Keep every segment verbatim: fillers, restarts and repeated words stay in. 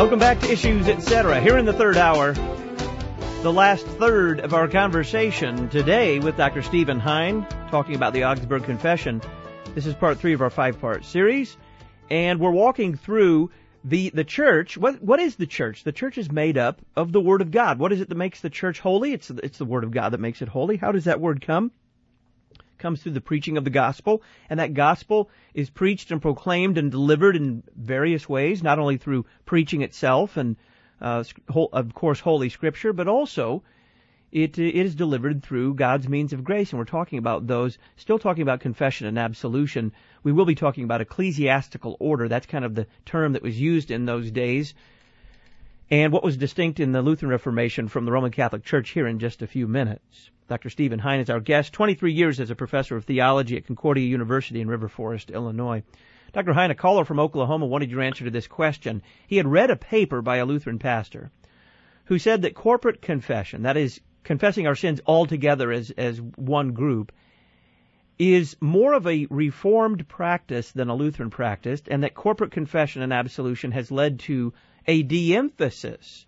Welcome back to Issues, et cetera. Here in the third hour, the last third of our conversation today with Doctor Stephen Hein, talking about the Augsburg Confession. This is part three of our five-part series, and we're walking through the the church. What what is the church? The church is made up of the Word of God. What is it that makes the church holy? It's it's the Word of God that makes it holy. How does that word come? It comes through the preaching of the gospel, and that gospel is preached and proclaimed and delivered in various ways, not only through preaching itself and, uh, of course, Holy Scripture, but also it, it is delivered through God's means of grace, and we're talking about those, still talking about confession and absolution. We will be talking about ecclesiastical order. That's kind of the term that was used in those days, and what was distinct in the Lutheran Reformation from the Roman Catholic Church here in just a few minutes. Doctor Stephen Hein is our guest, twenty-three years as a professor of theology at Concordia University in River Forest, Illinois. Doctor Hein, a caller from Oklahoma, wanted your answer to this question. He had read a paper by a Lutheran pastor who said that corporate confession, that is, confessing our sins all together as, as one group, is more of a Reformed practice than a Lutheran practice, and that corporate confession and absolution has led to a de-emphasis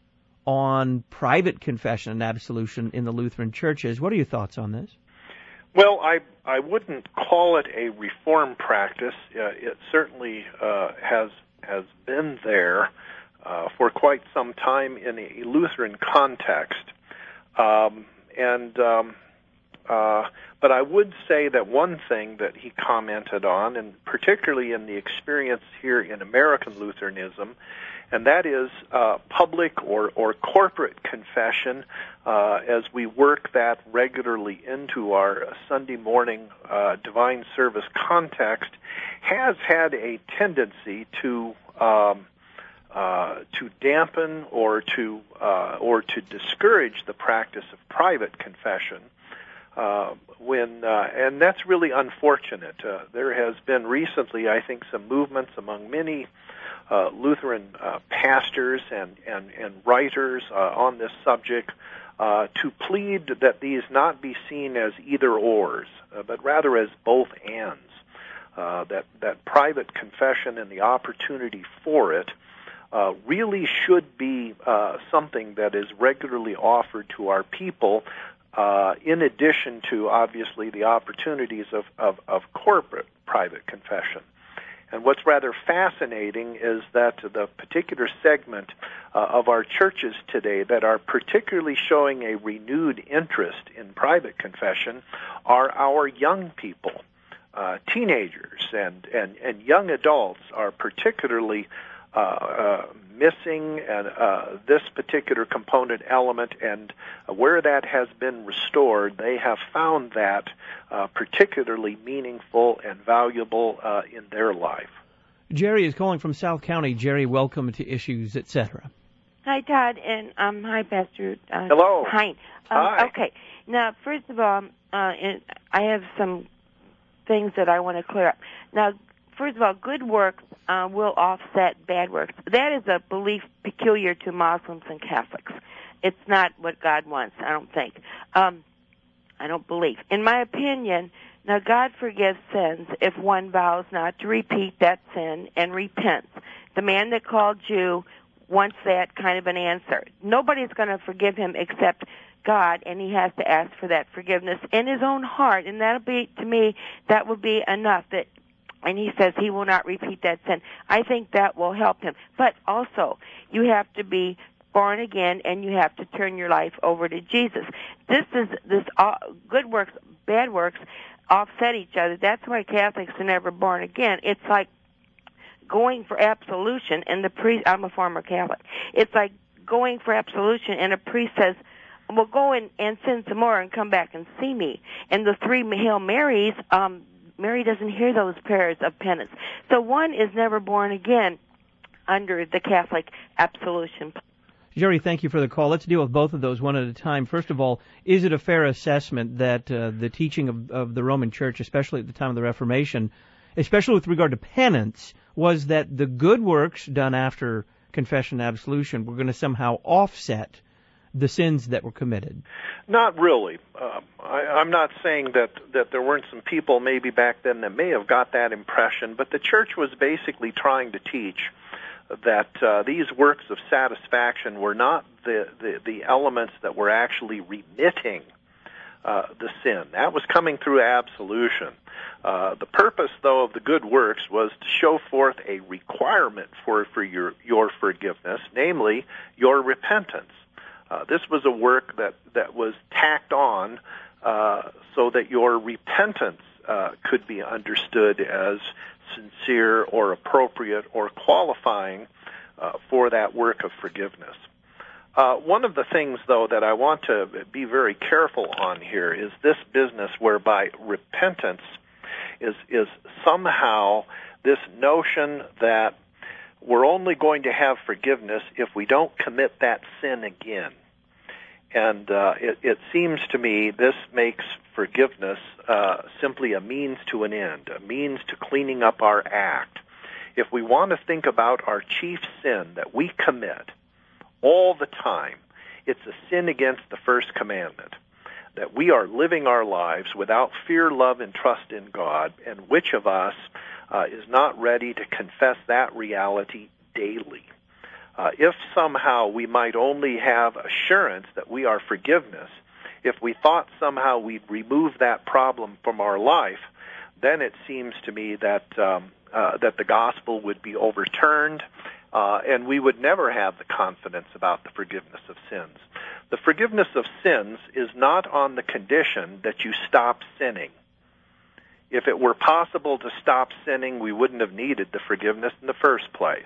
on private confession and absolution in the Lutheran churches. What are your thoughts on this? Well, I I wouldn't call it a Reformed practice. Uh, it certainly uh, has has been there uh, for quite some time in a Lutheran context, um, and um, uh, but I would say that one thing that he commented on, and particularly in the experience here in American Lutheranism, and that is uh, public or, or corporate confession, uh, as we work that regularly into our Sunday morning uh, divine service context, has had a tendency to um, uh, to dampen or to uh, or to discourage the practice of private confession. Uh, when uh, and that's really unfortunate. Uh, there has been recently, I think, some movements among many Uh, Lutheran uh, pastors and, and, and writers uh, on this subject uh, to plead that these not be seen as either-ors, uh, but rather as both ands, uh, that, that private confession and the opportunity for it uh, really should be uh, something that is regularly offered to our people, uh, in addition to, obviously, the opportunities of, of, of corporate private confession. And what's rather fascinating is that the particular segment uh, of our churches today that are particularly showing a renewed interest in private confession are our young people. Uh, teenagers and, and, and young adults are particularly uh, uh, missing and, uh, this particular component element, and uh, where that has been restored, they have found that uh, particularly meaningful and valuable uh, in their life. Jerry is calling from South County. Jerry, welcome to Issues, et cetera. Hi, Todd, and um, hi, Pastor. Uh, Hello. Hein. Um, Hi. Okay. Now, first of all, uh, and I have some things that I want to clear up. Now, first of all, good works uh, will offset bad works. That is a belief peculiar to Muslims and Catholics. It's not what God wants, I don't think. Um, I don't believe. In my opinion, now God forgives sins if one vows not to repeat that sin and repents. The man that called you wants that kind of an answer. Nobody's going to forgive him except God, and he has to ask for that forgiveness in his own heart, and that'll be, to me, that would be enough. That, and he says he will not repeat that sin. I think that will help him. But also, you have to be born again, and you have to turn your life over to Jesus. This is this uh, good works, bad works offset each other. That's why Catholics are never born again. It's like going for absolution, and the priest. I'm a former Catholic. It's like going for absolution, and a priest says, "Well, go and, and sin some more, and come back and see me." And the three Hail Marys, um, Mary doesn't hear those prayers of penance. So one is never born again under the Catholic absolution. Jerry, thank you for the call. Let's deal with both of those one at a time. First of all, is it a fair assessment that uh, the teaching of, of the Roman Church, especially at the time of the Reformation, especially with regard to penance, was that the good works done after confession and absolution were going to somehow offset the sins that were committed? Not really. Uh, I, I'm not saying that, that there weren't some people maybe back then that may have got that impression, but the church was basically trying to teach that uh, these works of satisfaction were not the, the, the elements that were actually remitting uh, the sin. That was coming through absolution. Uh, the purpose, though, of the good works was to show forth a requirement for, for your, your forgiveness, namely your repentance. Uh, this was a work that, that was tacked on uh, so that your repentance uh, could be understood as sincere or appropriate or qualifying uh, for that work of forgiveness. Uh, one of the things, though, that I want to be very careful on here is this business whereby repentance is, is somehow this notion that we're only going to have forgiveness if we don't commit that sin again. And uh, it, it seems to me this makes forgiveness uh, simply a means to an end, a means to cleaning up our act. If we want to think about our chief sin that we commit all the time, it's a sin against the first commandment, that we are living our lives without fear, love, and trust in God, and which of us uh, is not ready to confess that reality daily? Uh, if somehow we might only have assurance that we are forgiveness, if we thought somehow we'd remove that problem from our life, then it seems to me that um, uh, that the gospel would be overturned, uh, and we would never have the confidence about the forgiveness of sins. The forgiveness of sins is not on the condition that you stop sinning. If it were possible to stop sinning, we wouldn't have needed the forgiveness in the first place.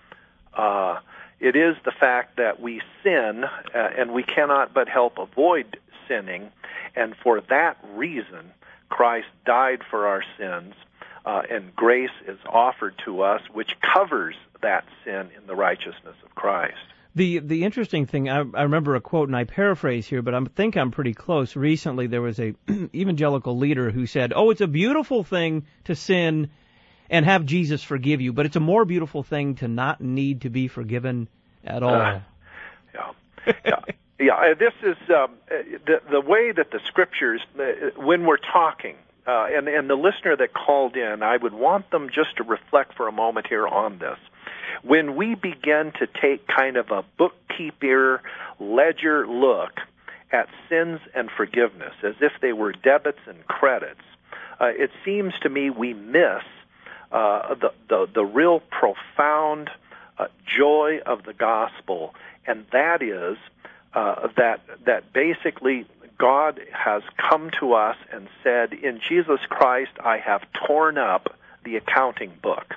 Uh, it is the fact that we sin, uh, and we cannot but help avoid sinning, and for that reason, Christ died for our sins, uh, and grace is offered to us, which covers that sin in the righteousness of Christ. The the interesting thing, I, I remember a quote, and I paraphrase here, but I think I'm pretty close. Recently, there was a evangelical leader who said, "Oh, it's a beautiful thing to sin and have Jesus forgive you, but it's a more beautiful thing to not need to be forgiven at all." Uh, yeah, yeah, yeah. This is um, the the way that the Scriptures, when we're talking, uh, and and the listener that called in, I would want them just to reflect for a moment here on this. When we begin to take kind of a bookkeeper ledger look at sins and forgiveness as if they were debits and credits, uh, it seems to me we miss uh, the, the, the real profound uh, joy of the gospel, and that is uh, that, that basically God has come to us and said, in Jesus Christ, I have torn up the accounting book.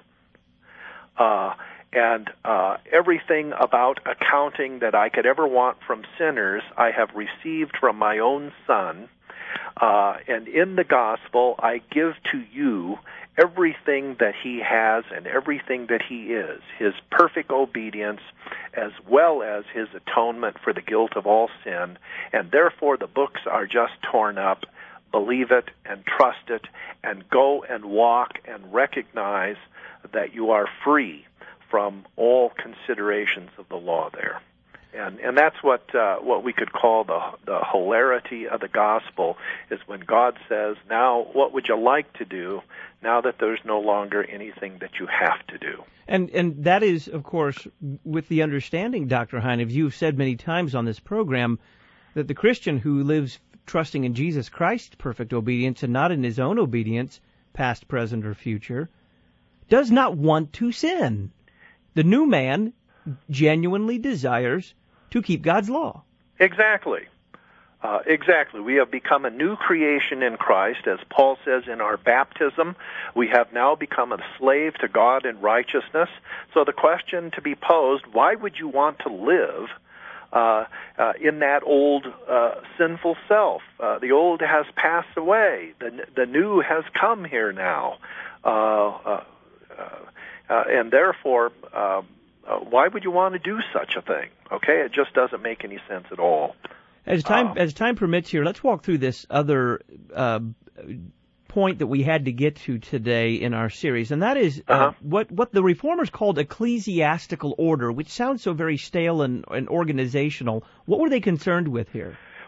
Uh, And uh, everything about accounting that I could ever want from sinners, I have received from my own Son. Uh, and in the gospel, I give to you everything that he has and everything that he is, his perfect obedience, as well as his atonement for the guilt of all sin. And therefore, the books are just torn up. Believe it and trust it, and go and walk and recognize that you are free from all considerations of the law there. And and that's what uh, what we could call the the hilarity of the gospel, is when God says, now what would you like to do now that there's no longer anything that you have to do? And and that is, of course, with the understanding, Doctor Hein, as you've said many times on this program, that the Christian who lives trusting in Jesus Christ's perfect obedience and not in his own obedience, past, present, or future, does not want to sin. The new man genuinely desires to keep God's law. Exactly. Uh, exactly. We have become a new creation in Christ. As Paul says in our baptism, we have now become a slave to God in righteousness. So the question to be posed, why would you want to live uh, uh, in that old uh, sinful self? Uh, the old has passed away. The, the new has come here now. Uh, uh, uh, Uh, and therefore, uh, uh, why would you want to do such a thing? Okay, it just doesn't make any sense at all. As time uh, as time permits here, let's walk through this other uh, point that we had to get to today in our series, and that is uh, uh-huh. what what the Reformers called ecclesiastical order, which sounds so very stale and, and organizational. What were they concerned with here?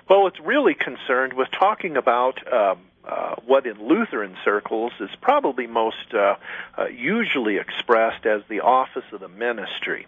Well, it's really concerned with talking about um, uh, what in Lutheran circles is probably most uh, uh, usually expressed as the office of the ministry.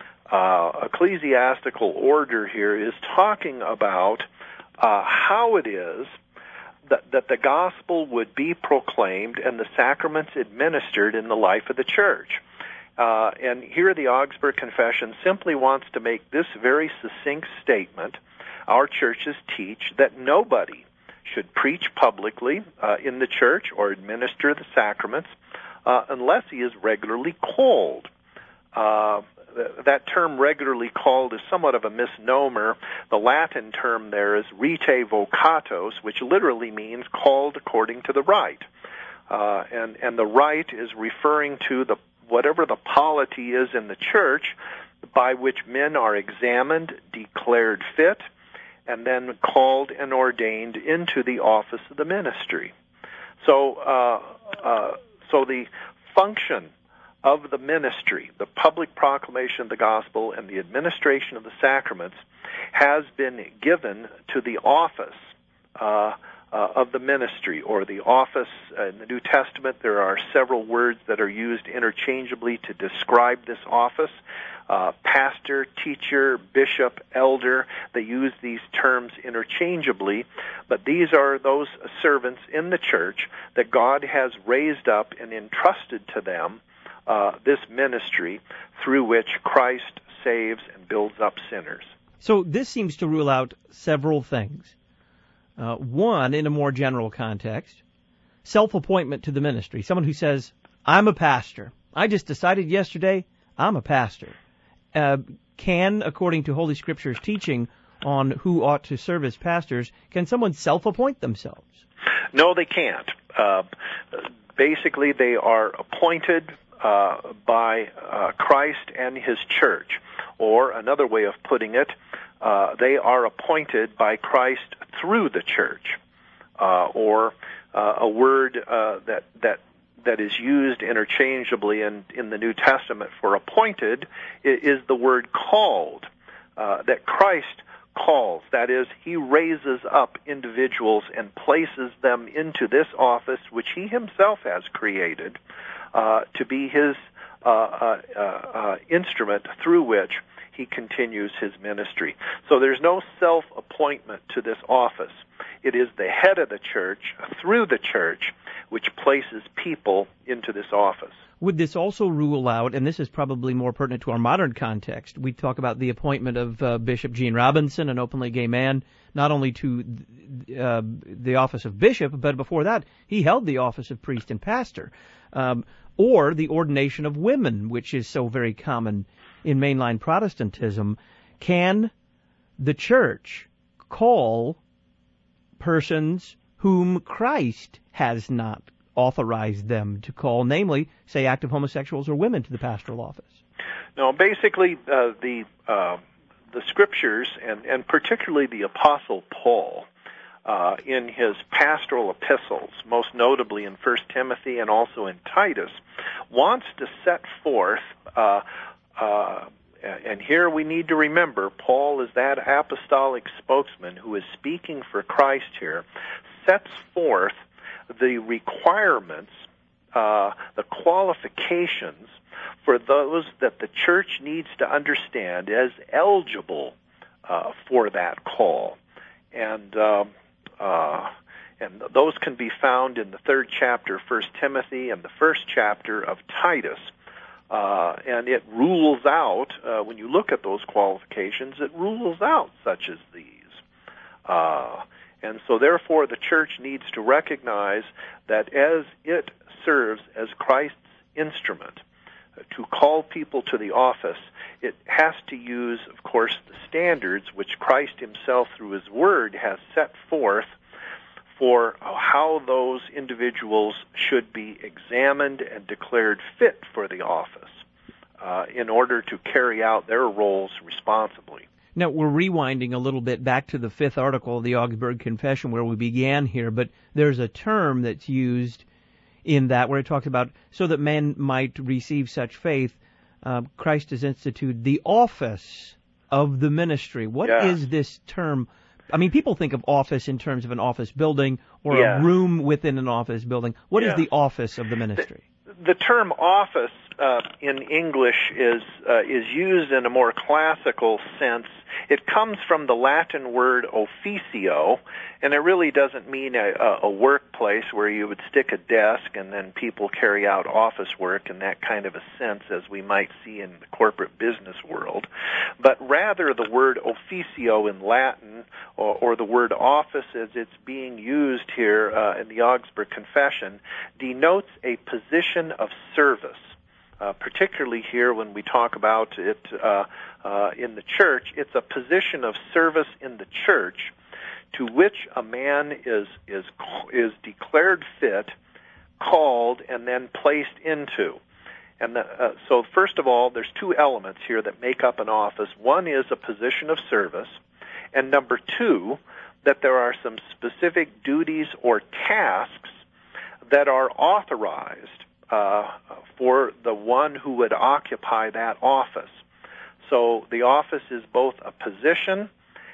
Uh, ecclesiastical order here is talking about uh, how it is that, that the gospel would be proclaimed and the sacraments administered in the life of the church. Uh, and here the Augsburg Confession simply wants to make this very succinct statement. Our churches teach that nobody should preach publicly uh, in the church or administer the sacraments uh, unless he is regularly called. Uh, that term regularly called is somewhat of a misnomer. The Latin term there is rite vocatus, which literally means called according to the rite. Uh, and, and the rite is referring to the whatever the polity is in the church by which men are examined, declared fit, and then called and ordained into the office of the ministry. So, uh, uh, so the function of the ministry, the public proclamation of the gospel and the administration of the sacraments, has been given to the office uh, uh, of the ministry, or the office. Uh, in the New Testament, there are several words that are used interchangeably to describe this office. Uh, pastor, teacher, bishop, elder, they use these terms interchangeably, but these are those servants in the church that God has raised up and entrusted to them uh, this ministry through which Christ saves and builds up sinners. So this seems to rule out several things. Uh, one, in a more general context, self-appointment to the ministry. Someone who says, I'm a pastor. I just decided yesterday I'm a pastor. Uh, can, according to Holy Scripture's teaching on who ought to serve as pastors, can someone self-appoint themselves? No, they can't. Uh, basically, they are appointed uh, by uh, Christ and His church. Or another way of putting it, uh, they are appointed by Christ through the church. Uh, or uh, a word uh, that that that is used interchangeably in, in the New Testament for appointed is the word called, uh, that Christ calls. That is, He raises up individuals and places them into this office which He Himself has created uh, to be His uh, uh, uh, instrument through which He continues His ministry. So there's no self-appointment to this office. It is the head of the church, through the church, which places people into this office. Would this also rule out, and this is probably more pertinent to our modern context, we talk about the appointment of uh, Bishop Gene Robinson, an openly gay man, not only to uh, the office of bishop, but before that, he held the office of priest and pastor, um, or the ordination of women, which is so very common in mainline Protestantism. Can the church call persons whom Christ has not authorized them to call, namely, say, active homosexuals or women, to the pastoral office? No, basically, uh, the uh, the Scriptures, and, and particularly the Apostle Paul, uh, in his pastoral epistles, most notably in First Timothy and also in Titus, wants to set forth, uh, uh, and here we need to remember, Paul is that apostolic spokesman who is speaking for Christ here, sets forth the requirements, uh, the qualifications for those that the church needs to understand as eligible uh, for that call. And uh, uh, and those can be found in the third chapter of First Timothy and the first chapter of Titus. Uh, and it rules out, uh, when you look at those qualifications, it rules out such as these. Uh, and so therefore the church needs to recognize that as it serves as Christ's instrument to call people to the office, it has to use, of course, the standards which Christ Himself through His Word has set forth for how those individuals should be examined and declared fit for the office uh, in order to carry out their roles responsibly. Now, we're rewinding a little bit back to the fifth article of the Augsburg Confession where we began here, but there's a term that's used in that where it talks about, so that men might receive such faith, uh, Christ has instituted the office of the ministry. What yeah. is this term? I mean, people think of office in terms of an office building or yeah. a room within an office building. What yeah. is the office of the ministry? The, the term office uh, in English is uh, is used in a more classical sense. It comes from the Latin word officio, and it really doesn't mean a, a workplace where you would stick a desk and then people carry out office work in that kind of a sense as we might see in the corporate business world, but rather the word officio in Latin, or, or the word office as it's being used here uh, in the Augsburg Confession, denotes a position of service. Uh, particularly here when we talk about it uh, uh, in the church, it's a position of service in the church to which a man is is is declared fit, called, and then placed into. And the, uh, so, first of all, there's two elements here that make up an office. One is a position of service, and number two, that there are some specific duties or tasks that are authorized Uh, for the one who would occupy that office. So the office is both a position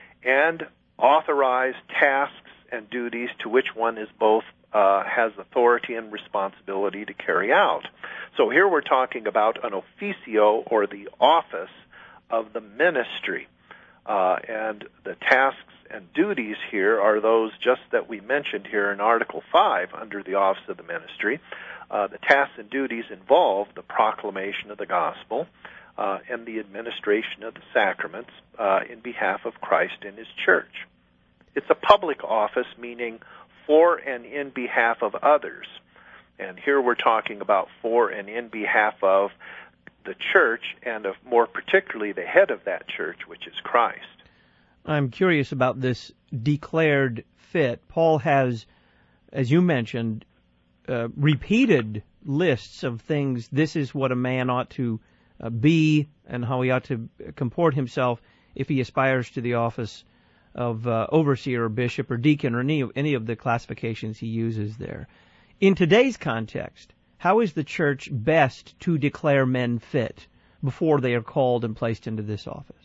and authorized tasks and duties to which one is both uh, has authority and responsibility to carry out. So here we're talking about an officio, or the office of the ministry. Uh, and the tasks and duties here are those just that we mentioned here in Article five under the office of the ministry. Uh, the tasks and duties involve the proclamation of the gospel uh, and the administration of the sacraments uh, in behalf of Christ and His church. It's a public office, meaning for and in behalf of others. And here we're talking about for and in behalf of the church, and of more particularly the head of that church, which is Christ. I'm curious about this declared fit. Paul has, as you mentioned, Uh, repeated lists of things. This is what a man ought to uh, be and how he ought to comport himself if he aspires to the office of uh, overseer or bishop or deacon or any of, any of the classifications he uses there. In today's context, how is the church best to declare men fit before they are called and placed into this office?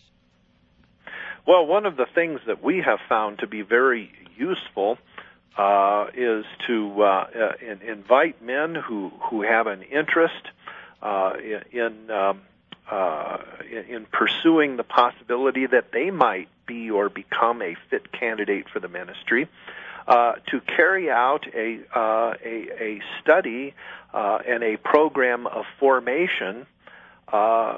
Well, one of the things that we have found to be very useful Uh, is to uh, uh, in, invite men who, who have an interest uh, in in, um, uh, in in pursuing the possibility that they might be or become a fit candidate for the ministry, uh, to carry out a uh, a, a study uh, and a program of formation uh, uh,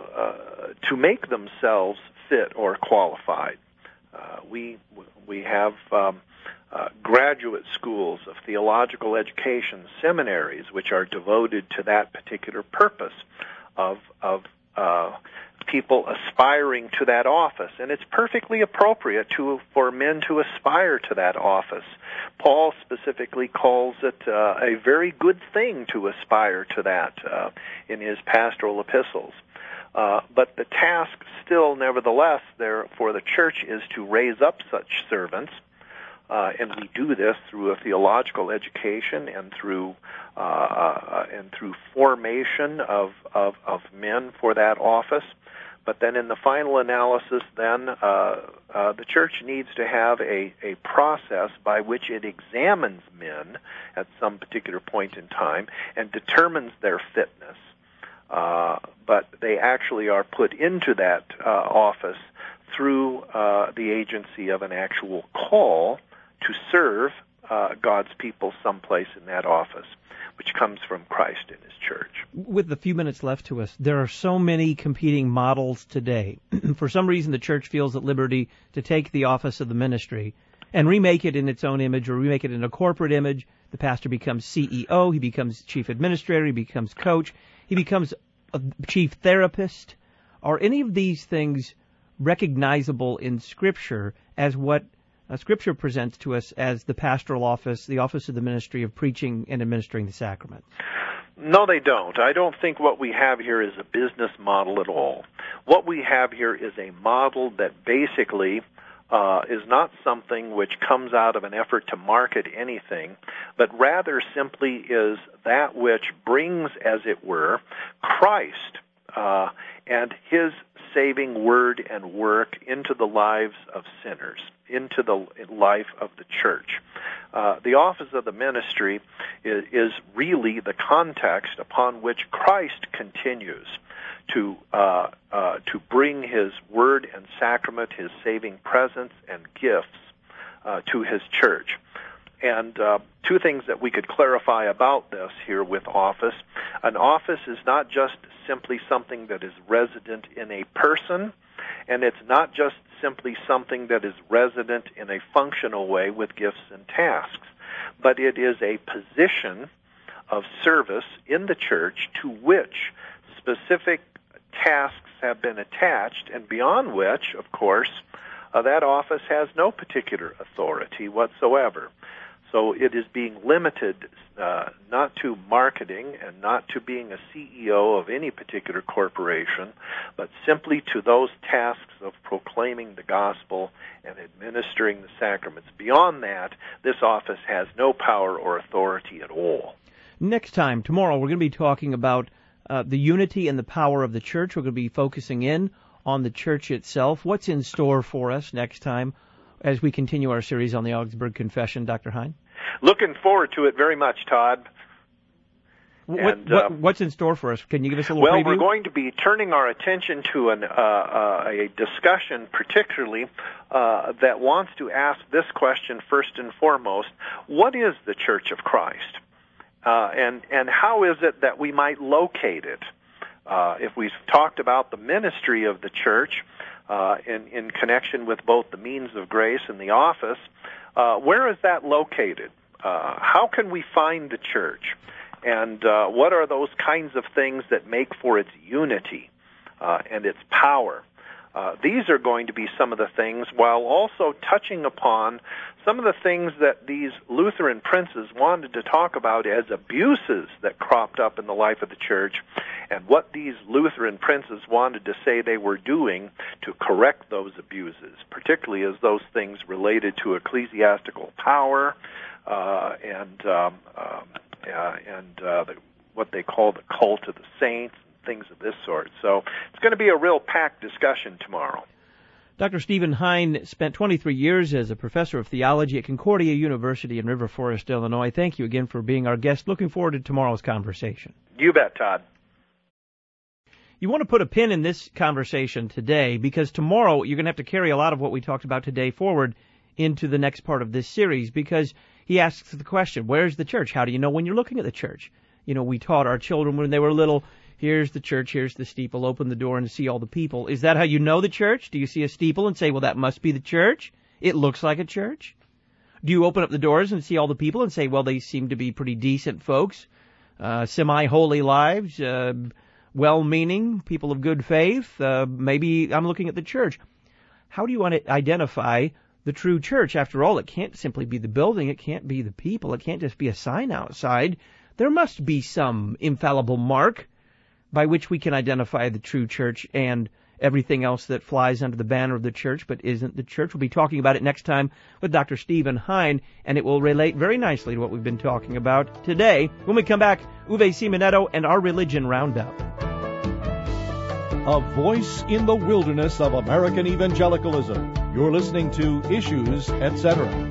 to make themselves fit or qualified. Uh, we we have um, uh, graduate schools of theological education, seminaries, which are devoted to that particular purpose of of uh, people aspiring to that office, and it's perfectly appropriate to for men to aspire to that office. Paul specifically calls it uh, a very good thing to aspire to that uh, in his pastoral epistles. Uh, but the task still, nevertheless, there for the church is to raise up such servants, uh, and we do this through a theological education and through uh, uh, and through formation of, of of men for that office. But then, in the final analysis, then uh, uh, the church needs to have a a process by which it examines men at some particular point in time and determines their fitness. Uh, but they actually are put into that uh, office through uh, the agency of an actual call to serve uh, God's people someplace in that office, which comes from Christ and His church. With the few minutes left to us, there are so many competing models today. For some reason, the church feels at liberty to take the office of the ministry and remake it in its own image, or remake it in a corporate image. The pastor becomes C E O, he becomes chief administrator, he becomes coach, he becomes a chief therapist. Are any of these things recognizable in Scripture as what uh, Scripture presents to us as the pastoral office, the office of the ministry of preaching and administering the sacrament? No, they don't. I don't think what we have here is a business model at all. What we have here is a model that basically uh, is not something which comes out of an effort to market anything, but rather simply is that which brings, as it were, Christ uh, and His saving word and work into the lives of sinners. into the life of the church. Uh, the office of the ministry is, is really the context upon which Christ continues to uh, uh, to bring His word and sacrament, His saving presence and gifts uh, to His church. And uh, two things that we could clarify about this here with office. An office is not just simply something that is resident in a person, and it's not just simply something that is resident in a functional way with gifts and tasks, but it is a position of service in the church to which specific tasks have been attached, and beyond which, of course, uh, that office has no particular authority whatsoever. So it is being limited uh, not to marketing and not to being a C E O of any particular corporation, but simply to those tasks of proclaiming the gospel and administering the sacraments. Beyond that, this office has no power or authority at all. Next time, tomorrow, we're going to be talking about uh, the unity and the power of the church. We're going to be focusing in on the church itself. What's in store for us next time as we continue our series on the Augsburg Confession, Doctor Hein? Looking forward to it very much, Todd. What, and, what, uh, what's in store for us? Can you give us a little well, preview? Well, we're going to be turning our attention to an, uh, uh, a discussion particularly uh, that wants to ask this question first and foremost: what is the Church of Christ? Uh, and, and how is it that we might locate it? Uh, if we've talked about the ministry of the church uh, in, in connection with both the means of grace and the office, uh, where is that located? Uh, how can we find the church? And uh, what are those kinds of things that make for its unity uh, and its power? Uh, these are going to be some of the things, while also touching upon some of the things that these Lutheran princes wanted to talk about as abuses that cropped up in the life of the church, and what these Lutheran princes wanted to say they were doing to correct those abuses, particularly as those things related to ecclesiastical power uh, and um, um, uh, and uh, the, what they call the cult of the saints, things of this sort. So it's going to be a real packed discussion tomorrow. Doctor Stephen Hein spent twenty-three years as a professor of theology at Concordia University in River Forest, Illinois. Thank you again for being our guest. Looking forward to tomorrow's conversation. You bet, Todd. You want to put a pin in this conversation today, because tomorrow you're going to have to carry a lot of what we talked about today forward into the next part of this series, because he asks the question, where's the church? How do you know when you're looking at the church? You know, we taught our children when they were little, here's the church, here's the steeple, open the door and see all the people. Is that how you know the church? Do you see a steeple and say, well, that must be the church? It looks like a church? Do you open up the doors and see all the people and say, well, they seem to be pretty decent folks, uh, semi-holy lives, uh, well-meaning, people of good faith? Uh, maybe I'm looking at the church. How do you want to identify the true church? After all, it can't simply be the building. It can't be the people. It can't just be a sign outside. There must be some infallible mark by which we can identify the true church and everything else that flies under the banner of the church but isn't the church. We'll be talking about it next time with Doctor Stephen Hein, and it will relate very nicely to what we've been talking about today. When we come back, Uwe Simonetto and our Religion Roundup. A voice in the wilderness of American evangelicalism. You're listening to Issues, et cetera.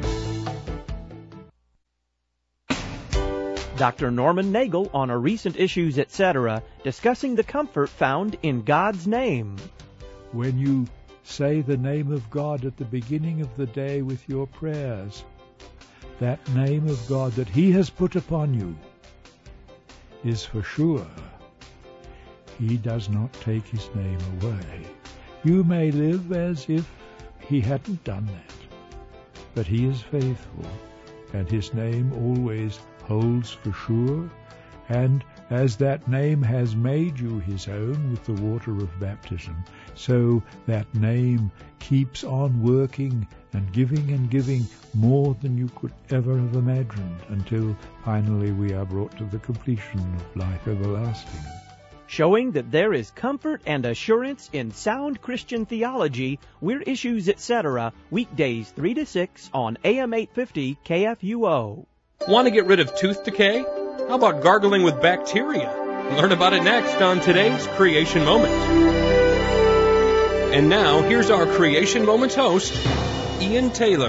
Doctor Norman Nagel on a recent Issues, et cetera, discussing the comfort found in God's name. When you say the name of God at the beginning of the day with your prayers, that name of God that He has put upon you is for sure. He does not take His name away. You may live as if He hadn't done that, but He is faithful, and His name always holds for sure, and as that name has made you His own with the water of baptism, so that name keeps on working and giving and giving more than you could ever have imagined, until finally we are brought to the completion of life everlasting. Showing that there is comfort and assurance in sound Christian theology, we're Issues, et cetera, weekdays three to six on A M eight fifty K F U O. Want to get rid of tooth decay? How about gargling with bacteria? Learn about it next on today's Creation Moment. And now, here's our Creation Moment host, Ian Taylor.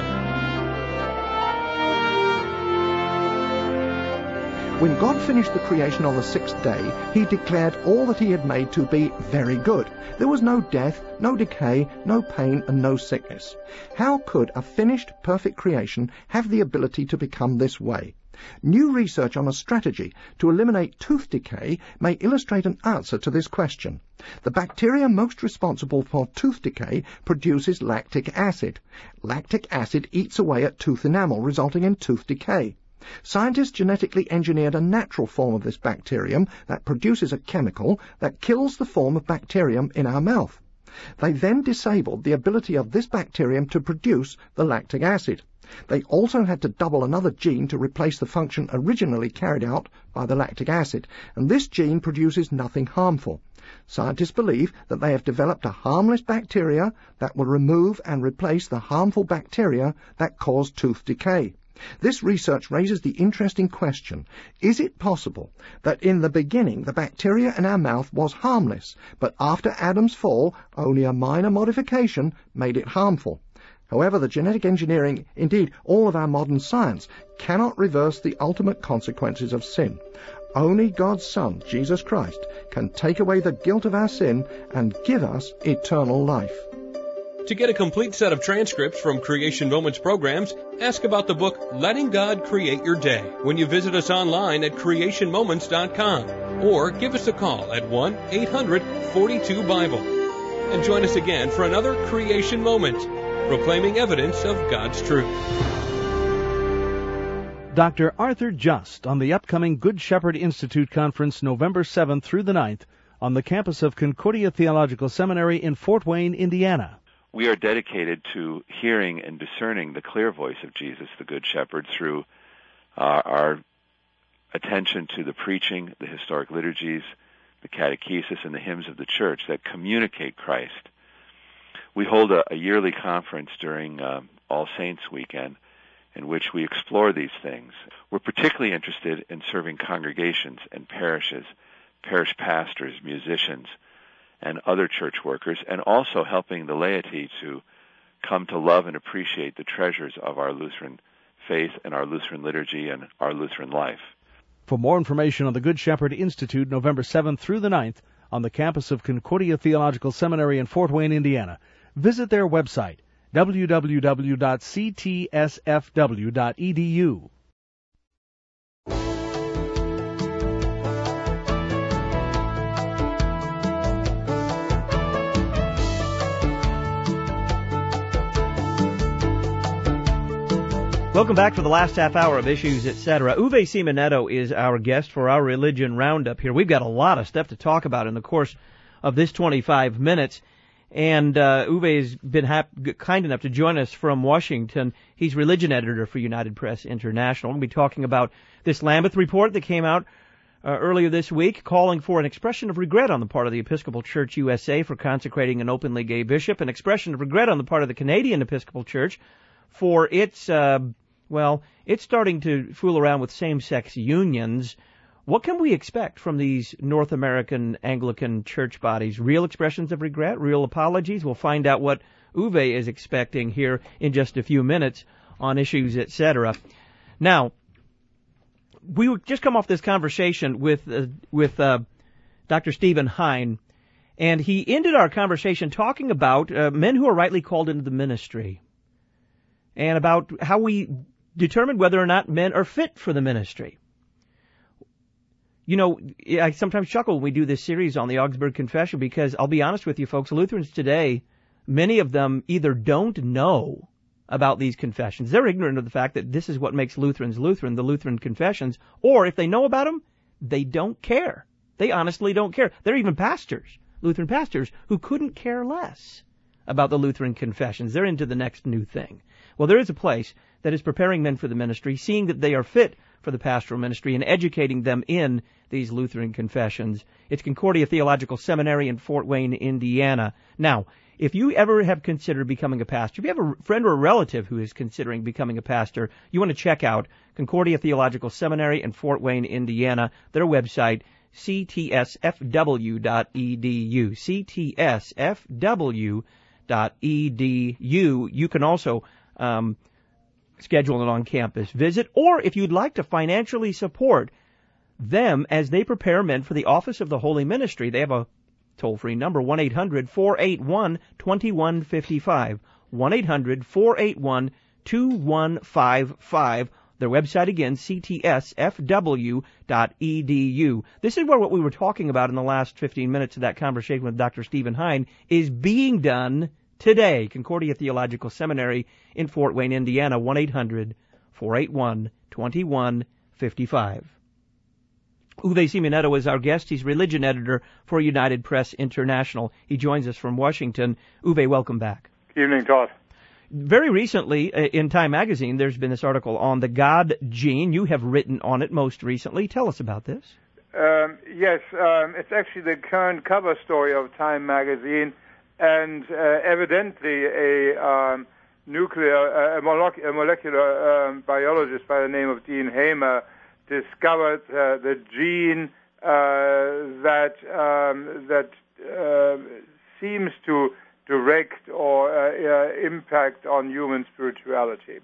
When God finished the creation on the sixth day, he declared all that he had made to be very good. There was no death, no decay, no pain, and no sickness. How could a finished, perfect creation have the ability to become this way? New research on a strategy to eliminate tooth decay may illustrate an answer to this question. The bacteria most responsible for tooth decay produces lactic acid. Lactic acid eats away at tooth enamel, resulting in tooth decay. Scientists genetically engineered a natural form of this bacterium that produces a chemical that kills the form of bacterium in our mouth. They then disabled the ability of this bacterium to produce the lactic acid. They also had to double another gene to replace the function originally carried out by the lactic acid, and this gene produces nothing harmful. Scientists believe that they have developed a harmless bacteria that will remove and replace the harmful bacteria that cause tooth decay. This research raises the interesting question, is it possible that in the beginning the bacteria in our mouth was harmless, but after Adam's fall, only a minor modification made it harmful? However, the genetic engineering, indeed all of our modern science, cannot reverse the ultimate consequences of sin. Only God's Son, Jesus Christ, can take away the guilt of our sin and give us eternal life. To get a complete set of transcripts from Creation Moments programs, ask about the book Letting God Create Your Day when you visit us online at creation moments dot com or give us a call at one eight hundred forty-two Bible. And join us again for another Creation Moment, proclaiming evidence of God's truth. Doctor Arthur Just on the upcoming Good Shepherd Institute Conference November seventh through the ninth on the campus of Concordia Theological Seminary in Fort Wayne, Indiana. We are dedicated to hearing and discerning the clear voice of Jesus, the Good Shepherd, through uh, our attention to the preaching, the historic liturgies, the catechesis, and the hymns of the church that communicate Christ. We hold a, a yearly conference during uh, All Saints Weekend in which we explore these things. We're particularly interested in serving congregations and parishes, parish pastors, musicians, and other church workers, and also helping the laity to come to love and appreciate the treasures of our Lutheran faith and our Lutheran liturgy and our Lutheran life. For more information on the Good Shepherd Institute, November seventh through the ninth, on the campus of Concordia Theological Seminary in Fort Wayne, Indiana, visit their website, w w w dot c t s f w dot e d u. Welcome back for the last half hour of Issues, et cetera. Uwe Simonetto is our guest for our Religion Roundup here. We've got a lot of stuff to talk about in the course of this twenty-five minutes. And uh, Uwe has been hap- kind enough to join us from Washington. He's religion editor for United Press International. We'll be talking about this Lambeth report that came out uh, earlier this week, calling for an expression of regret on the part of the Episcopal Church U S A for consecrating an openly gay bishop, an expression of regret on the part of the Canadian Episcopal Church for its... Uh, Well, it's starting to fool around with same-sex unions. What can we expect from these North American Anglican church bodies? Real expressions of regret? Real apologies? We'll find out what Uwe is expecting here in just a few minutes on Issues, et cetera. Now, we would just come off this conversation with uh, with uh, Doctor Stephen Hein, and he ended our conversation talking about uh, men who are rightly called into the ministry and about how we determine whether or not men are fit for the ministry. You know, I sometimes chuckle when we do this series on the Augsburg Confession because I'll be honest with you folks, Lutherans today, many of them either don't know about these confessions. They're ignorant of the fact that this is what makes Lutherans Lutheran, the Lutheran confessions, or if they know about them, they don't care. They honestly don't care. They're even pastors, Lutheran pastors, who couldn't care less about the Lutheran confessions. They're into the next new thing. Well, there is a place that is preparing men for the ministry, seeing that they are fit for the pastoral ministry and educating them in these Lutheran confessions. It's Concordia Theological Seminary in Fort Wayne, Indiana. Now, if you ever have considered becoming a pastor, if you have a friend or a relative who is considering becoming a pastor, you want to check out Concordia Theological Seminary in Fort Wayne, Indiana. Their website, c t s f w dot e d u. c t s f w dot e d u. You can also um, schedule it on campus visit. Or if you'd like to financially support them as they prepare men for the office of the Holy Ministry, they have a toll-free number, one eight hundred four eight one two one five five, one eight hundred four eight one two one five five. Their website again, c t s f w dot e d u. This is where what we were talking about in the last fifteen minutes of that conversation with Doctor Stephen Hein is being done today. Concordia Theological Seminary in Fort Wayne, Indiana, one eight hundred four eight one two one five five. Uwe Simonetto is our guest. He's religion editor for United Press International. He joins us from Washington. Uwe, welcome back. Good evening, Todd. Very recently, uh, in Time magazine, there's been this article on the God gene. You have written on it most recently. Tell us about this. Um, yes, um, it's actually the current cover story of Time magazine, and uh, evidently a um, nuclear, uh, a, molecular, a molecular um, biologist by the name of Dean Hamer discovered uh, the gene uh, that um, that uh, seems to direct or uh, uh, impact on human spirituality.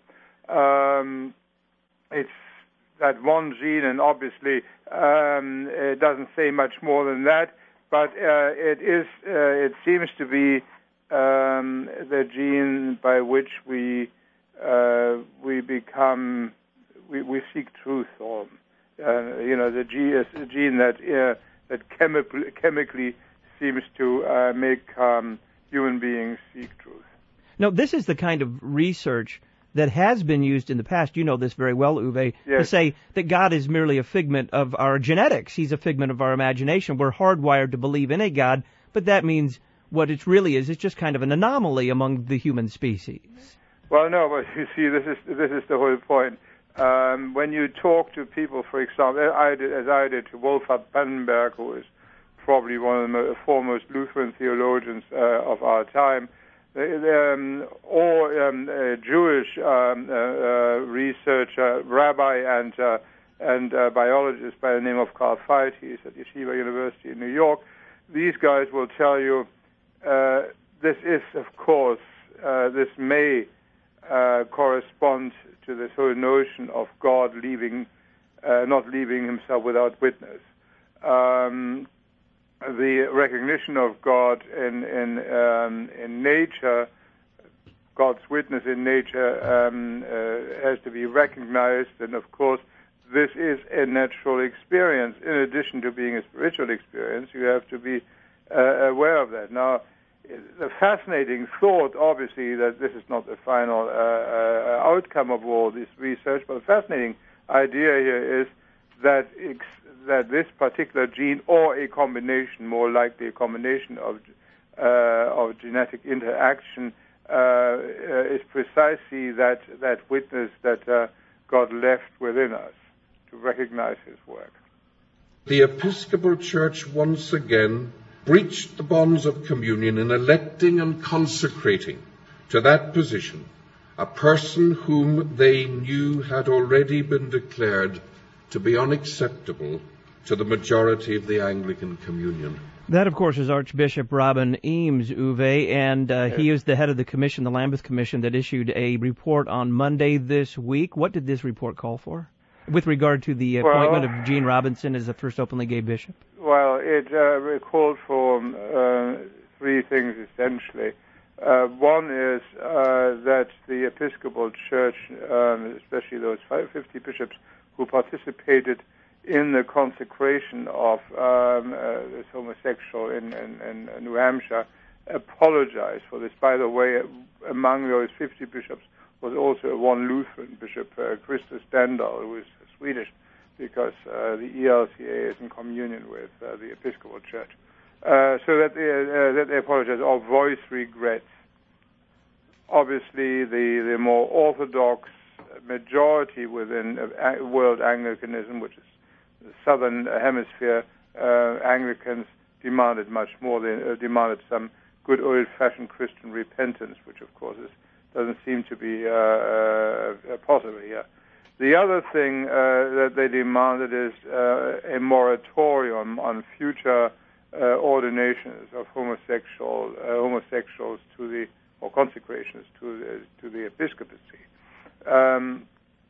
Um, it's that one gene, and obviously um, it doesn't say much more than that. But uh, it is. Uh, it seems to be um, the gene by which we uh, we become. We, we seek truth, or uh, you know, the gene is a gene that uh, that chemically chemically seems to uh, make um, human beings seek truth. Now, this is the kind of research that has been used in the past. You know this very well, Uwe, yes. To say that God is merely a figment of our genetics. He's a figment of our imagination. We're hardwired to believe in a God, but that means what it really is is just kind of an anomaly among the human species. Well, no, but you see, this is this is the whole point. Um, when you talk to people, for example, I did, as I did to Wolfhard Pannenberg, who is probably one of the foremost Lutheran theologians uh, of our time, um, or um, a Jewish um, uh, uh, researcher, rabbi, and uh, and uh, biologist by the name of Carl Veit. He's at Yeshiva University in New York. These guys will tell you uh, this is, of course, uh, this may uh, correspond to this whole notion of God leaving, uh, not leaving himself without witness. Um, the recognition of God in in um, in nature, God's witness in nature, um, uh, has to be recognized, and of course, this is a natural experience. In addition to being a spiritual experience, you have to be uh, aware of that. Now, the fascinating thought, obviously, that this is not the final uh, uh, outcome of all this research, but the fascinating idea here is that ex- that this particular gene, or a combination, more likely a combination of uh, of genetic interaction, uh, uh, is precisely that that witness that uh, God left within us to recognize his work. The Episcopal Church once again breached the bonds of communion in electing and consecrating to that position a person whom they knew had already been declared to be unacceptable to the majority of the Anglican Communion. That, of course, is Archbishop Robin Eames, Uwe, and uh, yes. He is the head of the commission, the Lambeth Commission, that issued a report on Monday this week. What did this report call for with regard to the appointment well, of Gene Robinson as the first openly gay bishop? Well, it uh, called for uh, three things, essentially. Uh, one is uh, that the Episcopal Church, um, especially those fifty bishops who participated in the consecration of um, uh, this homosexual in, in, in New Hampshire, apologize for this. By the way, among those fifty bishops was also one Lutheran bishop, uh, Christus Stendal, who is Swedish, because uh, the E L C A is in communion with uh, the Episcopal Church. Uh, so that they, uh, that they apologize or voice regrets. Obviously, the, the more orthodox majority within uh, world Anglicanism, which is the southern hemisphere, uh, Anglicans demanded much more. They uh, demanded some good old-fashioned Christian repentance, which, of course, is, doesn't seem to be uh, uh, possible here. The other thing uh, that they demanded is uh, a moratorium on future uh, ordinations of homosexual uh, homosexuals to the or consecrations to uh, to the episcopacy. Um,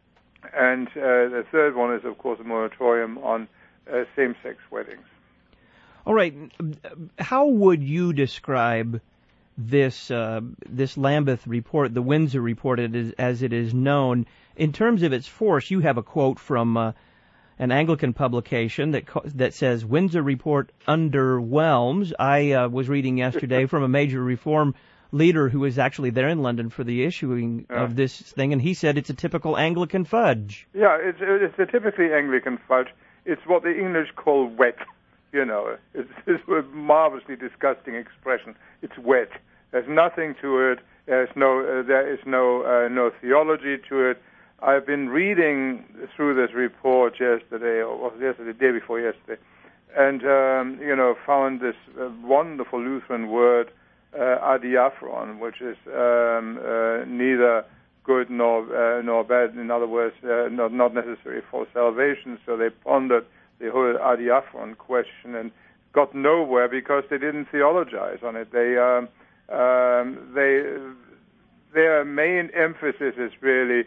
and uh, the third one is, of course, a moratorium on uh, same-sex weddings. All right. How would you describe this uh, this Lambeth report, the Windsor report, as, as it is known, in terms of its force? You have a quote from uh, an Anglican publication that that says Windsor report underwhelms. I uh, was reading yesterday from a major reform leader who was actually there in London for the issuing yeah. of this thing, and he said it's a typical Anglican fudge. Yeah, it's it's a typically Anglican fudge. It's what the English call wet. You know, it's, it's a marvelously disgusting expression. It's wet. There's nothing to it. There's no uh, there is no uh, no theology to it. I've been reading through this report yesterday, or was it yesterday, the day before yesterday, and um, you know, found this uh, wonderful Lutheran word, uh, adiaphron, which is um, uh, neither good nor uh, nor bad. In other words, uh, not not necessary for salvation. So they pondered the whole adiaphron question and got nowhere because they didn't theologize on it. They um, um, they their main emphasis is really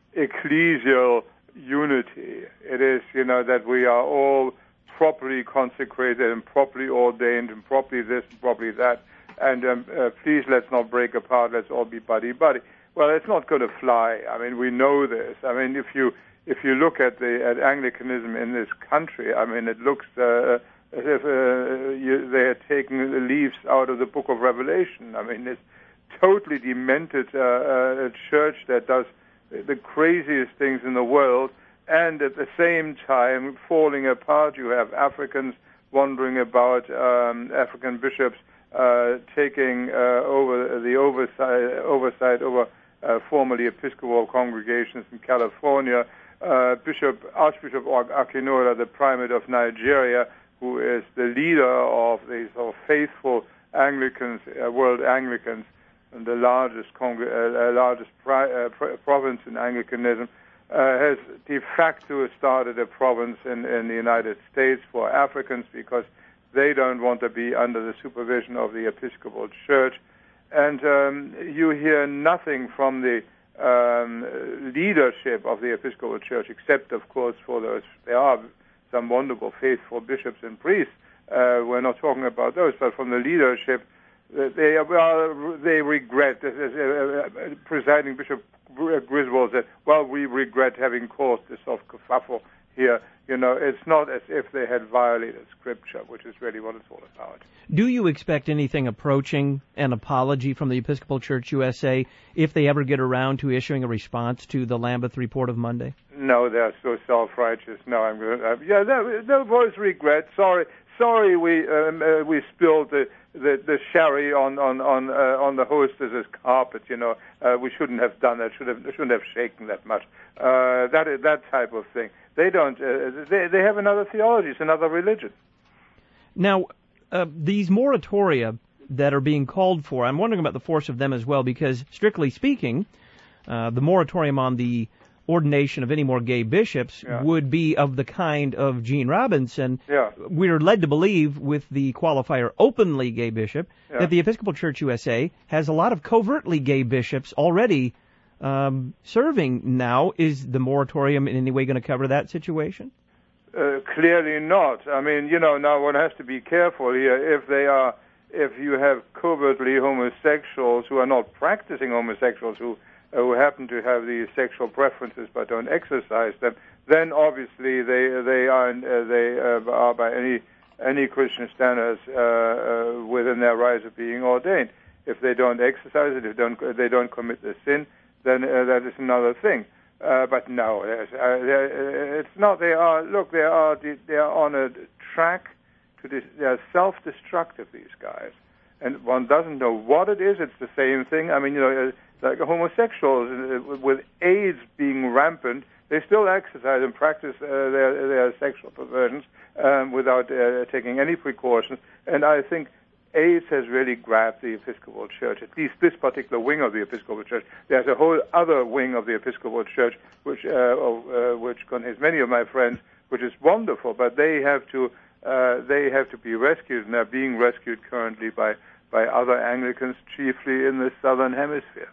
ecclesial unity. It is, you know, that we are all properly consecrated and properly ordained and properly this and properly that. And um, uh, please, let's not break apart. Let's all be buddy-buddy. Well, it's not going to fly. I mean, we know this. I mean, if you if you look at the at Anglicanism in this country, I mean, it looks uh, as if uh, you, they are taking the leaves out of the Book of Revelation. I mean, it's totally demented uh, uh, church that does the craziest things in the world, and at the same time falling apart. You have Africans wandering about, um, African bishops uh, taking uh, over the oversight, oversight over uh, formerly Episcopal congregations in California. Uh, Bishop Archbishop Akinora, the primate of Nigeria, who is the leader of these sort of faithful Anglicans, uh, world Anglicans, and the largest congr- uh, largest pri- uh, pr- province in Anglicanism, uh, has de facto started a province in, in the United States for Africans because they don't want to be under the supervision of the Episcopal Church. And um, you hear nothing from the um, leadership of the Episcopal Church, except, of course, for those. There are some wonderful, faithful bishops and priests. Uh, we're not talking about those, but from the leadership, They well, they regret. Uh, uh, Presiding Bishop Griswold said, "Well, we regret having caused this sort of kerfuffle here." You know, it's not as if they had violated Scripture, which is really what it's all about. Do you expect anything approaching an apology from the Episcopal Church U S A if they ever get around to issuing a response to the Lambeth report of Monday? No, they're so self-righteous. No, I'm going to. Uh, yeah, there, there was regret. Sorry, sorry, we um, uh, we spilled the. The, the sherry on on on uh, on the hostess's carpet, you know, uh, we shouldn't have done that. Should have shouldn't have shaken that much. Uh, that that type of thing. They don't. Uh, they they have another theology. It's another religion. Now, uh, these moratoria that are being called for, I'm wondering about the force of them as well, because strictly speaking, uh, the moratorium on the ordination of any more gay bishops yeah. would be of the kind of Gene Robinson. Yeah. We're led to believe with the qualifier openly gay bishop yeah. that the Episcopal Church U S A has a lot of covertly gay bishops already um, serving now. Is the moratorium in any way going to cover that situation? Uh, clearly not. I mean, you know, now one has to be careful here. If they are, if you have covertly homosexuals who are not practicing homosexuals who who happen to have these sexual preferences but don't exercise them, then obviously they they are uh, they uh, are by any any Christian standards uh, uh, within their rights of being ordained. If they don't exercise it, if they don't they don't commit the sin, then uh, that is another thing. Uh, but no, there's, uh, it's not. They are look. They are they are on a track to this. They are self-destructive. These guys, and one doesn't know what it is. It's the same thing. I mean, you know. Uh, Like homosexuals, with AIDS being rampant, they still exercise and practice uh, their, their sexual perversions um, without uh, taking any precautions. And I think AIDS has really grabbed the Episcopal Church, at least this particular wing of the Episcopal Church. There's a whole other wing of the Episcopal Church, which uh, uh, which contains many of my friends, which is wonderful. But they have to uh, they have to be rescued, and they're being rescued currently by by other Anglicans, chiefly in the southern hemisphere.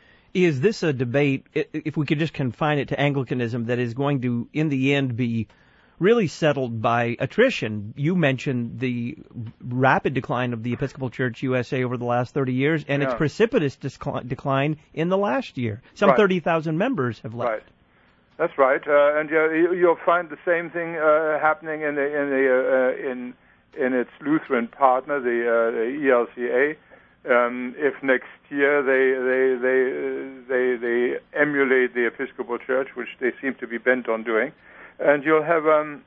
Is this a debate, if we could just confine it to Anglicanism, that is going to, in the end, be really settled by attrition? You mentioned the rapid decline of the Episcopal Church U S A over the last thirty years, and yeah. its precipitous discl- decline in the last year. Some right. thirty thousand members have left. Right. That's right, uh, and uh, you'll find the same thing uh, happening in the in the uh, in in its Lutheran partner, the, uh, the E L C A. Um, if next year they they they they they emulate the Episcopal Church, which they seem to be bent on doing, and you'll have um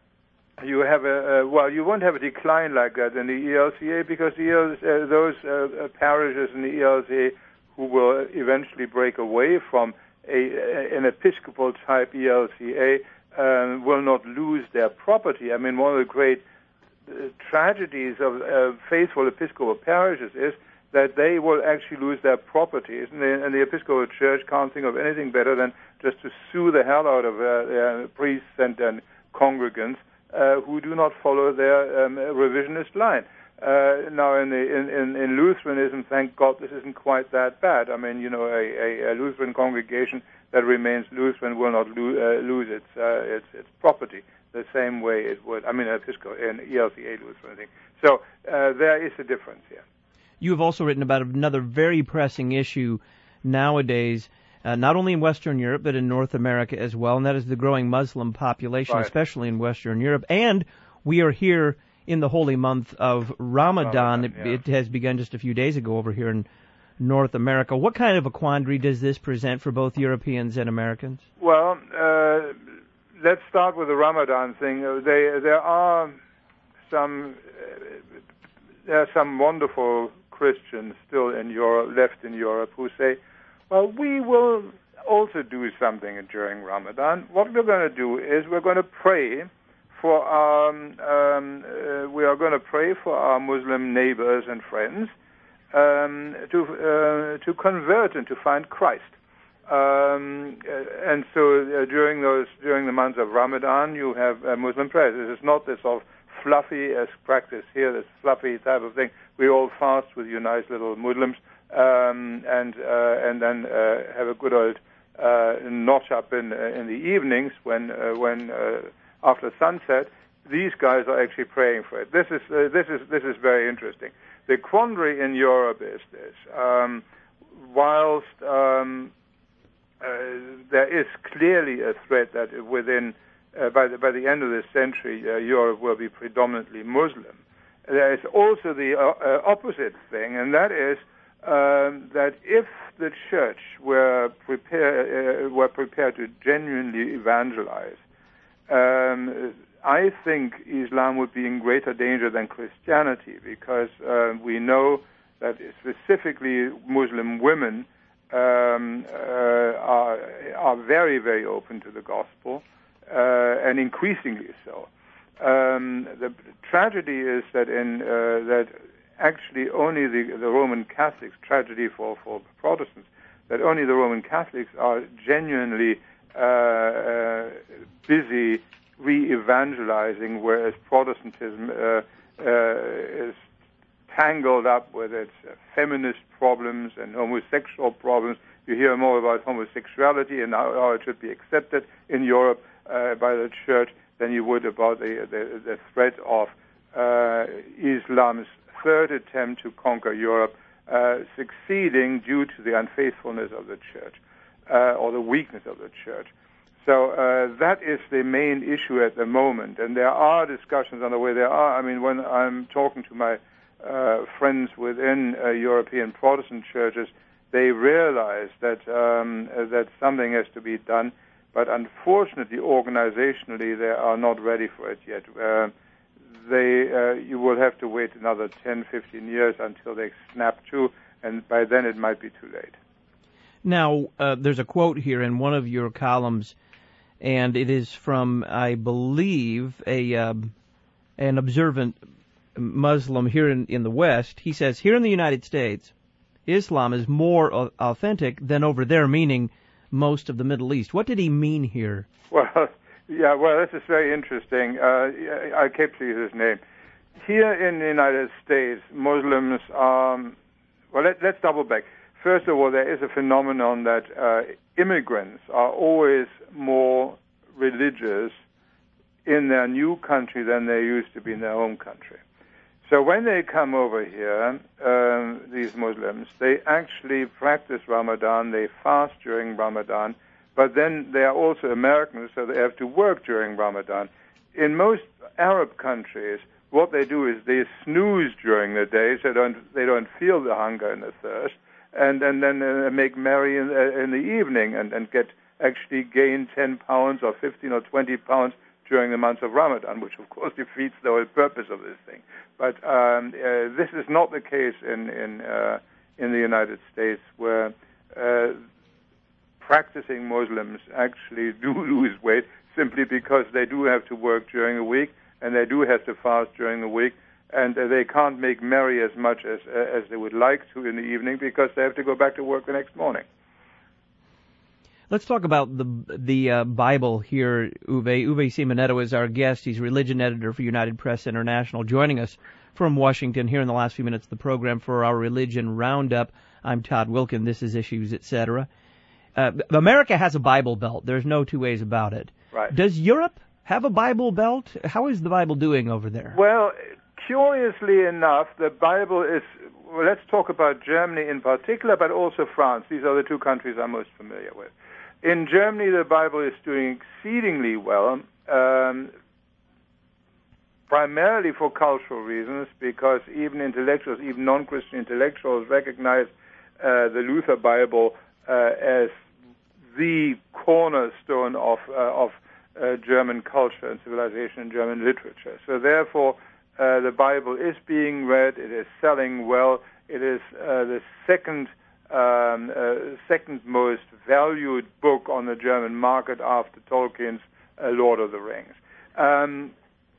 you have a, a well you won't have a decline like that in the E L C A, because the E L C A, uh, those uh, parishes in the E L C A who will eventually break away from a an Episcopal type E L C A um, will not lose their property. I mean, one of the great uh, tragedies of uh, faithful Episcopal parishes is that they will actually lose their properties, and the, and the Episcopal Church can't think of anything better than just to sue the hell out of uh, their priests and, and congregants uh, who do not follow their um, revisionist line. Uh, now, in, the, in, in, in Lutheranism, thank God, this isn't quite that bad. I mean, you know, a, a, a Lutheran congregation that remains Lutheran will not lo- uh, lose its, uh, its its property the same way it would. I mean, Episcopal and E L C A Lutheran thing. So uh, there is a difference here. You have also written about another very pressing issue nowadays, uh, not only in Western Europe, but in North America as well, and that is the growing Muslim population, right. especially in Western Europe. And we are here in the holy month of Ramadan. Ramadan yeah. it, it has begun just a few days ago over here in North America. What kind of a quandary does this present for both Europeans and Americans? Well, uh, let's start with the Ramadan thing. They, there are some uh, there are some wonderful Christians still in Europe, left in Europe, who say, well, we will also do something during Ramadan. What we're going to do is we're going to pray for our, um, uh, we are going to pray for our Muslim neighbors and friends um, to uh, to convert and to find Christ. Um, and so uh, during those during the months of Ramadan, you have uh, Muslim prayers. This is not this sort of fluffy as practice here, this fluffy type of thing. We all fast with you nice little Muslims, um, and uh, and then uh, have a good old uh, notch up in uh, in the evenings when uh, when uh, after sunset. These guys are actually praying for it. This is uh, this is this is very interesting. The quandary in Europe is this: um, whilst um, uh, there is clearly a threat that within Uh, by the by the end of this century, uh, Europe will be predominantly Muslim. There is also the uh, uh, opposite thing, and that is um, that if the Church were prepare uh, were prepared to genuinely evangelize, um, I think Islam would be in greater danger than Christianity, because uh, we know that specifically Muslim women um, uh, are are very very open to the gospel. Uh, and increasingly so. Um, the tragedy is that in uh, that actually only the, the Roman Catholics, tragedy for, for Protestants, that only the Roman Catholics are genuinely uh, uh, busy re-evangelizing, whereas Protestantism uh, uh, is tangled up with its uh, feminist problems and homosexual problems. You hear more about homosexuality and how, how it should be accepted in Europe Uh, by the Church than you would about the, the, the threat of uh, Islam's third attempt to conquer Europe uh, succeeding due to the unfaithfulness of the Church uh, or the weakness of the Church. So uh, that is the main issue at the moment, and there are discussions on the way. There are, I mean, when I'm talking to my uh, friends within uh, European Protestant churches, they realize that um, that something has to be done. But unfortunately, organizationally, they are not ready for it yet. Uh, they, uh, you will have to wait another ten, fifteen years until they snap to, and by then it might be too late. Now, uh, there's a quote here in one of your columns, and it is from, I believe, a um, an observant Muslim here in, in the West. He says, here in the United States, Islam is more authentic than over there, meaning most of the Middle East. What did he mean here? Well, yeah, well, this is very interesting. Uh, I kept seeing his name. here in the United States, Muslims are, well, let, let's double back. First of all, there is a phenomenon that uh, immigrants are always more religious in their new country than they used to be in their home country. So when they come over here, um, these Muslims, they actually practice Ramadan, they fast during Ramadan, but then they are also Americans, so they have to work during Ramadan. In most Arab countries, what they do is they snooze during the day, so don't, they don't feel the hunger and the thirst, and, and then uh, make merry in, uh, in the evening and, and get actually gain ten pounds or fifteen or twenty pounds during the month of Ramadan, which of course defeats the whole purpose of this thing. But um, uh, this is not the case in in, uh, in the United States, where uh, practicing Muslims actually do lose weight simply because they do have to work during the week and they do have to fast during the week, and uh, they can't make merry as much as uh, as they would like to in the evening because they have to go back to work the next morning. Let's talk about the the uh, Bible here, Uwe. Uwe Simonetto is our guest. He's religion editor for United Press International, joining us from Washington here in the last few minutes of the program for our Religion Roundup. I'm Todd Wilkin. This is Issues, et cetera. Uh, America has a Bible Belt. There's no two ways about it. Right. Does Europe have a Bible Belt? How is the Bible doing over there? Well, curiously enough, the Bible is... Well, let's talk about Germany in particular, but also France. These are the two countries I'm most familiar with. In Germany, the Bible is doing exceedingly well, um, primarily for cultural reasons, because even intellectuals, even non-Christian intellectuals, recognize uh, the Luther Bible uh, as the cornerstone of uh, of uh, German culture and civilization and German literature. So therefore, uh, the Bible is being read. It is selling well. It is uh, the second Um, uh, second most valued book on the German market after Tolkien's uh, Lord of the Rings. Um,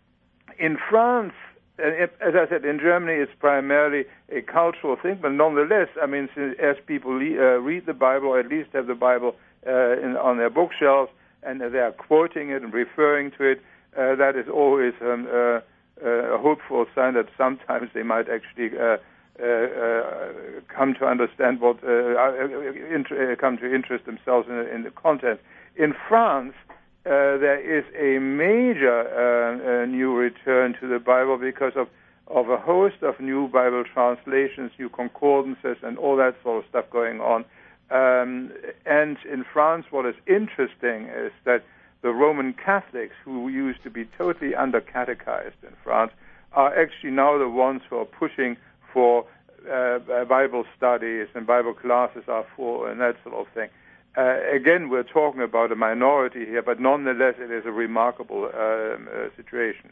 in France, uh, as I said, in Germany it's primarily a cultural thing, but nonetheless, I mean, as people le- uh, read the Bible, or at least have the Bible uh, in, on their bookshelves, and they are quoting it and referring to it, uh, that is always um, uh, uh, a hopeful sign that sometimes they might actually uh, Uh, uh, come to understand what, uh, uh, int- uh, come to interest themselves in, in the content. In France, uh, there is a major uh, uh, new return to the Bible because of, of a host of new Bible translations, new concordances, and all that sort of stuff going on. Um, and in France, what is interesting is that the Roman Catholics, who used to be totally under-catechized in France, are actually now the ones who are pushing for uh, Bible studies and Bible classes are for and that sort of thing. Uh, again, we're talking about a minority here, but nonetheless, it is a remarkable um, uh, situation.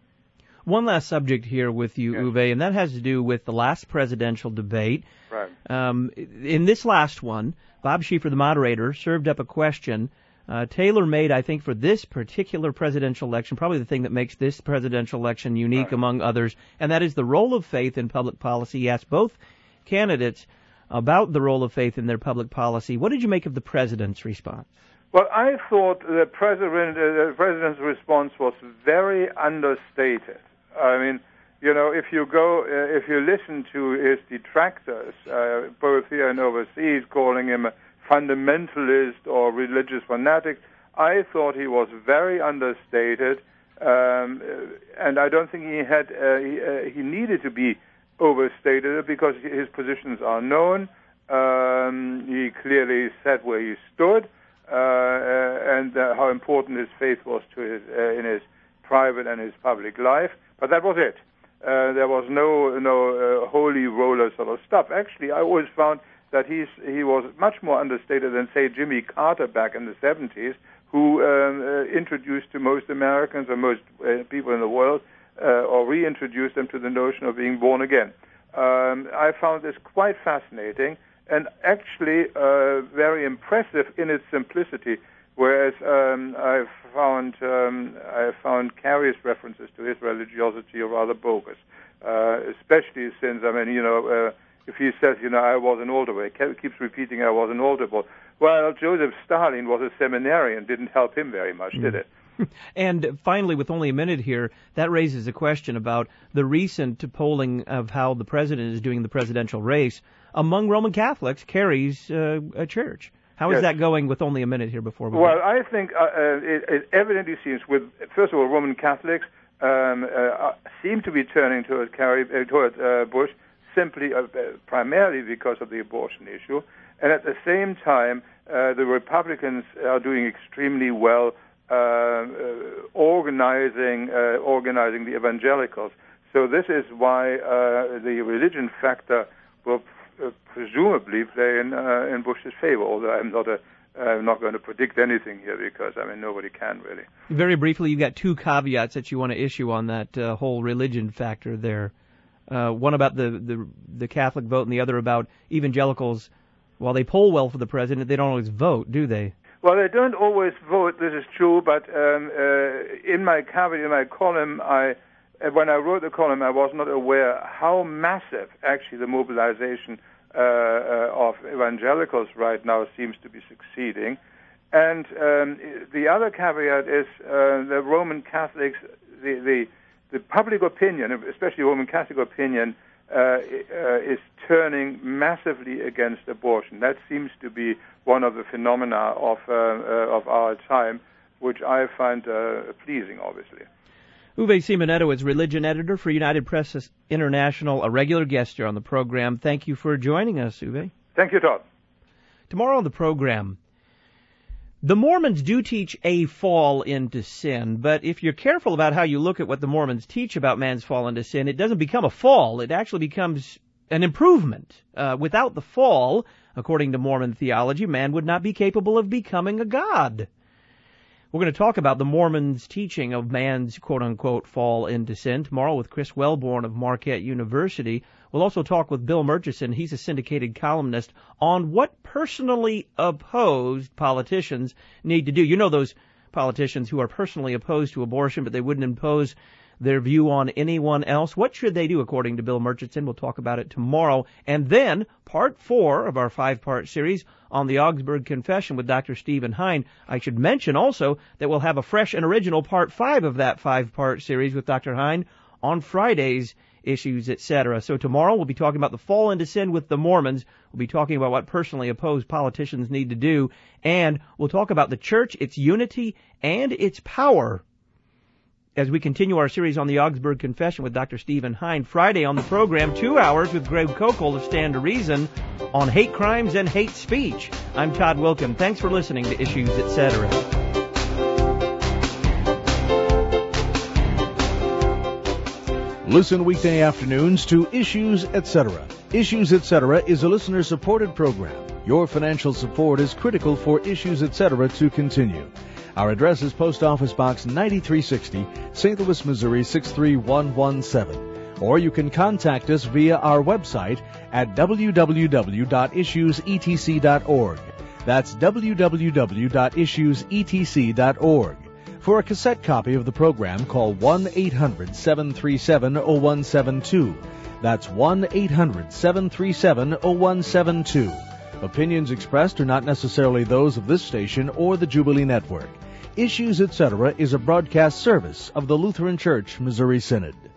One last subject here with you, yes. Uwe, and that has to do with the last presidential debate. Right. Um, in this last one, Bob Schieffer, the moderator, served up a question Uh, tailor-made, I think, for this particular presidential election, probably the thing that makes this presidential election unique right. among others, and that is the role of faith in public policy. He asked both candidates about the role of faith in their public policy. What did you make of the president's response? Well, I thought the president, uh, the president's response was very understated. I mean, you know, if you go, uh, if you listen to his detractors, uh, both here and overseas, calling him a fundamentalist or religious fanatic, I thought he was very understated, um, and I don't think he had uh, he, uh, he needed to be overstated because his positions are known. Um, he clearly said where he stood uh, and uh, how important his faith was to his uh, in his private and his public life. But that was it. Uh, there was no no uh, holy roller sort of stuff. Actually, I always found that he's, he was much more understated than, say, Jimmy Carter back in the seventies, who um, uh, introduced to most Americans or most uh, people in the world, uh, or reintroduced them to the notion of being born again. Um, I found this quite fascinating and actually uh, very impressive in its simplicity, whereas um, I found um, I found Kerry's references to his religiosity rather bogus, uh, especially since, I mean, you know, uh, if he says, you know, I was an altar boy, he keeps repeating I was an altar boy. Well, Joseph Stalin was a seminarian, didn't help him very much, mm. did it? And finally, with only a minute here, that raises a question about the recent polling of how the president is doing in the presidential race among Roman Catholics carries uh, a church. How is Yes. that going with only a minute here before we Well, go? I think uh, uh, it, it evidently seems with, first of all, Roman Catholics um, uh, seem to be turning toward, Kerry, uh, toward uh, Bush simply, uh, primarily because of the abortion issue. And at the same time, uh, the Republicans are doing extremely well uh, uh, organizing uh, organizing the evangelicals. So this is why uh, the religion factor will uh, presumably play in uh, in Bush's favor. Although I'm not a I'm not going to predict anything here because I mean nobody can really. Very briefly, you've got two caveats that you want to issue on that uh, whole religion factor there. Uh, one about the, the the Catholic vote and the other about evangelicals. While they poll well for the president, they don't always vote, do they? Well, they don't always vote. This is true, but um, uh, in my caveat, in my column, I uh, when I wrote the column, I was not aware how massive actually the mobilization uh, uh, of evangelicals right now seems to be succeeding. And um, the other caveat is uh, the Roman Catholics, the, the the public opinion, especially Roman Catholic opinion, uh, uh, is turning massively against abortion. That seems to be one of the phenomena of uh, uh, of our time, which I find uh, pleasing, obviously. Uwe Simonetto is religion editor for United Press International, a regular guest here on the program. Thank you for joining us, Uwe. Thank you, Todd. Tomorrow on the program, the Mormons do teach a fall into sin, but if you're careful about how you look at what the Mormons teach about man's fall into sin, it doesn't become a fall. It actually becomes an improvement. Uh, without the fall, according to Mormon theology, man would not be capable of becoming a god. We're going to talk about the Mormons' teaching of man's quote-unquote fall into sin tomorrow with Chris Wellborn of Marquette University. We'll also talk with Bill Murchison. He's a syndicated columnist on what personally opposed politicians need to do. You know those politicians who are personally opposed to abortion, but they wouldn't impose their view on anyone else. What should they do, according to Bill Murchison? We'll talk about it tomorrow. And then, part four of our five-part series on the Augsburg Confession with Doctor Stephen Hein. I should mention also that we'll have a fresh and original part five of that five-part series with Doctor Hein on Fridays, issues, et cetera. So tomorrow we'll be talking about the fall into sin with the Mormons. We'll be talking about what personally opposed politicians need to do. And we'll talk about the church, its unity, and its power as we continue our series on the Augsburg Confession with Doctor Stephen Hein. Friday on the program, two hours with Greg Kokel of Stand to Reason on hate crimes and hate speech. I'm Todd Wilkin. Thanks for listening to Issues, et cetera. Listen weekday afternoons to Issues, et cetera. Issues, et cetera is a listener-supported program. Your financial support is critical for Issues, et cetera to continue. Our address is Post Office Box ninety-three sixty, Saint Louis, Missouri six three one one seven. Or you can contact us via our website at w w w dot issues e t c dot org. That's w w w dot issues e t c dot org. For a cassette copy of the program, call one eight hundred seven three seven oh one seven two. That's one eight hundred seven three seven oh one seven two. Opinions expressed are not necessarily those of this station or the Jubilee Network. Issues, et cetera is a broadcast service of the Lutheran Church Missouri Synod.